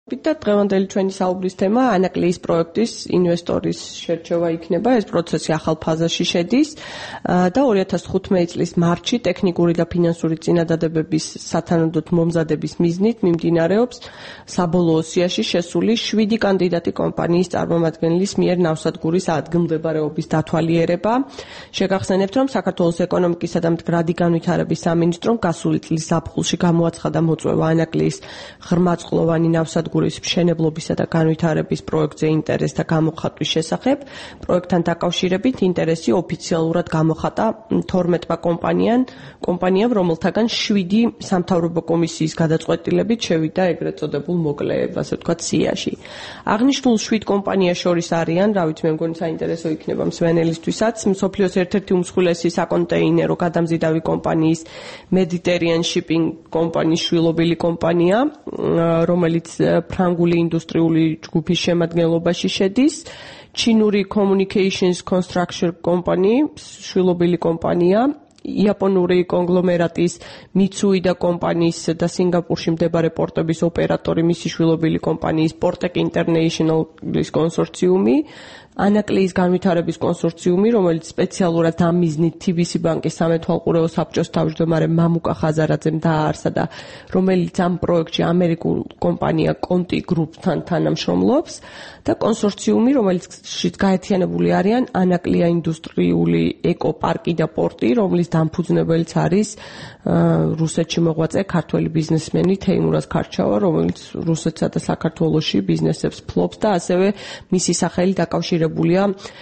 და დღევანდელი ჩვენი საუბრის თემა ანაკლიის პროექტის ინვესტორის შერჩევა იქნება. ეს პროცესი ახალ ფაზაში შედის და 2015 წლის მარტში ტექნიკური და ფინანსური წინადადებების სათანადოდ მომზადების მიზნით მიმდინარეობს საბოლოო სიაში შესული 7 კანდიდატი კომპანიის წარმომადგენლის მიერ ნავსადგურის ადგილმდებარეობის დათვალიერება. შეგახსენებთ, რომ საქართველოს ეკონომიკისა და მდგრადი განვითარების სამინისტრომ გასული წლის ზაფხულში გამოაცხადა მოწვევა ანაკლიის ღრმაწყლოვანი ნავსადგურის მშენებლობისა და განვითარების პროექტზე ინტერესთა გამოხატვის შესახებ. პროექტთან დაკავშირებით ინტერესი ოფიციალურად გამოხატა 12-მა კომპანიამ, რომელთაგან 7 სამთავრობო კომისიის გადაწყვეტილებით შევიდა ეგრეთ წოდებულ მოკლეებ, ასე ვთქვათ, სიაში. აღნიშნულ 7 კომპანიას შორის არიან, რა ვიცი, მე მგონი საინტერესო იქნება მსვენელისთვისაც, მსოფლიოს ერთ-ერთი უმსხვილესი საკონტეინერო გადამზიდავი კომპანიის Mediterranean Shipping კომპანიის შვილობილი კომპანია, რომელიც ფრანგული ინდუსტრიული ჯგუფის შემადგენლობაში შედის. ჩინური Communications Construction Company, შვილობილი კომპანია, იაპონური კონგლომერატის Mitsui და კომპანიის და სინგაპურში მდებარე პორტების ოპერატორი მისი შვილობილი კომპანიის Portec International-ის კონსორციუმი, ანაკლიის განვითარების კონსორციუმი, რომელიც სპეციალურად ამ მიზნით TBC ბანკის სამეთვალყურეო საბჭოს თავმჯდომარე მამუკა ხაზარაძემ დააარსა და რომელიც ამ პროექტში ამერიკულ კომპანია Conti Group-თან თანამშრომლობს და კონსორციუმი, რომელშიც გაერთიანებული არიან ანაკლია ინდუსტრიული ეკოპარკი და პორტი, რომლის დამფუძნებელიც არის რუსეთში მოღვაწე ქართველი ბიზნესმენი თეიმურაზ ქარჩავა, რომელიც რუსეთსა და საქართველოში ბიზნესებს ფლობს და ასევე მისი სახელი დაკავშირებულია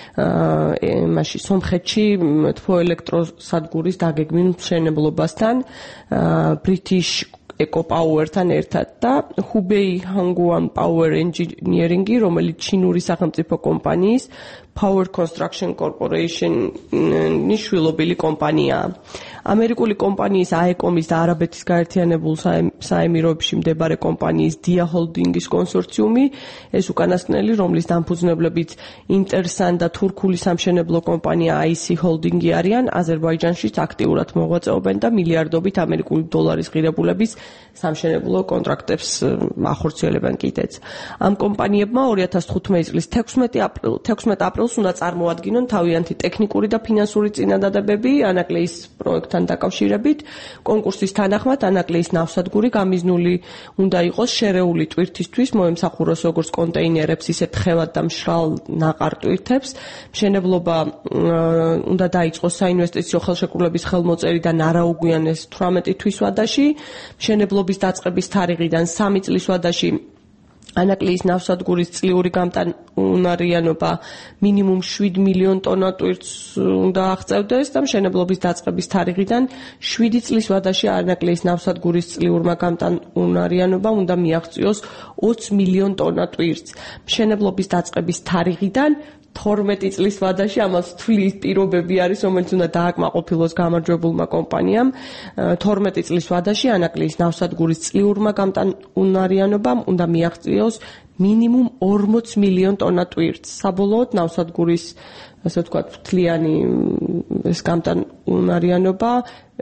მასში სომხეთში თბოელექტროსადგურის დაგეგმილ მშენებლობასთან British Eco-Power-თან ერთად და Hubei Hongguan Power Engineering-ი, რომელიც ჩინური სახელმწიფო კომპანიის Power Construction Corporation-ის შვილობილი კომპანიაა. ამერიკული კომპანიის AECOM-ის და არაბეთის გაერთიანებულ საემიროებში მდებარე კომპანიის Dia Holding-ის კონსორციუმი, ეს უკანასკნელი, რომლის დამფუძნებლებიც Intersun და თურქული სამშენებლო კომპანია IC Holding-ი არიან, აზერბაიჯანშიც აქტიურად მოღვაწეობენ და მილიარდობით ამერიკული დოლარის ღირებულების სამშენებლო კონტრაქტებს ახორციელებენ კიდეც. ამ კომპანიებმა 2015 წლის 16 აპრილს უნდა წარმოადგინონ თავიანთი ტექნიკური და ფინანსური წინადადებები ანაკლიის პროექტთან დაკავშირებით. კონკურსის თანახმად ანაკლიის ნავსადგური გამიზნული უნდა იყოს შერეული ტვირთისთვის, მოემსახუროს როგორც კონტეინერებს, ისე თხევად და მშრალ ნაყარ ტვირთებს. მშენებლობა უნდა დაიწყოს საინვესტიციო ხელშეკრულების ხელმოწერიდან არაუგვიანეს 18 თვის ვადაში. მშენებლობის დაწყების თარიღიდან 3 წლის ვადაში ანაკლიის ნავსადგურის წლიური გამტანუნარიანობა მინიმუმ 7 მილიონ ტონა ტვირთს უნდა აღწევდეს და მშენებლობის დაწყების თარიღიდან 7 წლის ვადაში ანაკლიის ნავსადგურის წლიურმა გამტანუნარიანობა უნდა მიაღწიოს 20 მილიონ ტონა ტვირთს. მშენებლობის დაწყების თარიღიდან 12 წლის ვადაში ამას თვლის პირობები არის, რომელიც უნდა დააკმაყოფილოს გამარჯვებულმა კომპანიამ. 12 წლის ვადაში ანაკლიის ნავსადგურის წლიურმა გამტანუნარიანობამ უნდა მიაღწიოს მინიმუმ 40 მილიონ ტონა ტვირთს. საბოლოოდ ნავსადგურის, ასე ვთქვათ, მთლიანი ეს გამტანუნარიანობა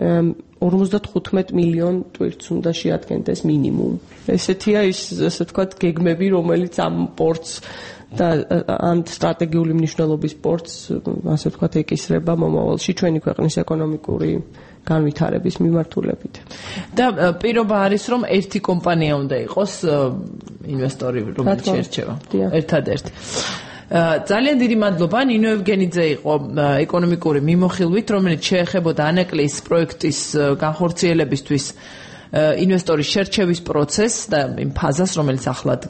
55 მილიონ ტვირთს უნდა შეადგენდეს მინიმუმ. ესეთია ის, ასე ვთქვათ, გეგმები, რომელიც ამ პორტს და ამ სტრატეგიული მნიშვნელობის პორტს, ასე ვთქვათ, ეკისრება მომავალში ჩვენი ქვეყნის ეკონომიკური განვითარების მიმართულებით. და პირობა არის, რომ ერთი კომპანია უნდა იყოს ინვესტორი, რომელიც შერჩევა. ერთადერთი. ძალიან დიდი მადლობა. ნინო ევგენიძე იყო ეკონომიკური მიმოხილვით, რომელიც შეეხებოდა ანაკლიის პროექტის განხორციელებისთვის ინვესტორის შერჩევის პროცესს და იმ ფაზას, რომელიც ახლა